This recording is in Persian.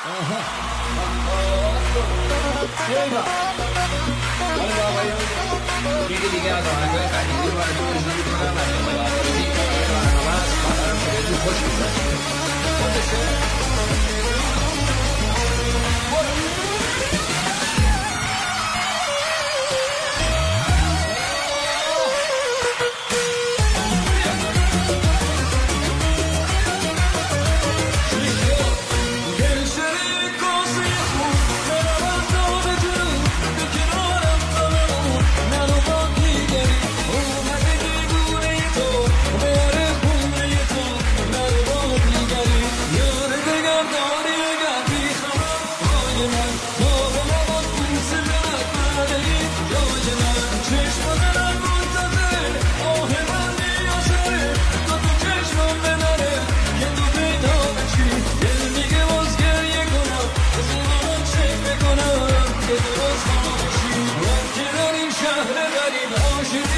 یکی دیگه از آهنگای قدیمی رو براتون اجرا می‌کنم و این برنامه است. برام که بهتون خوش بگذره. شهر غریب عاشقی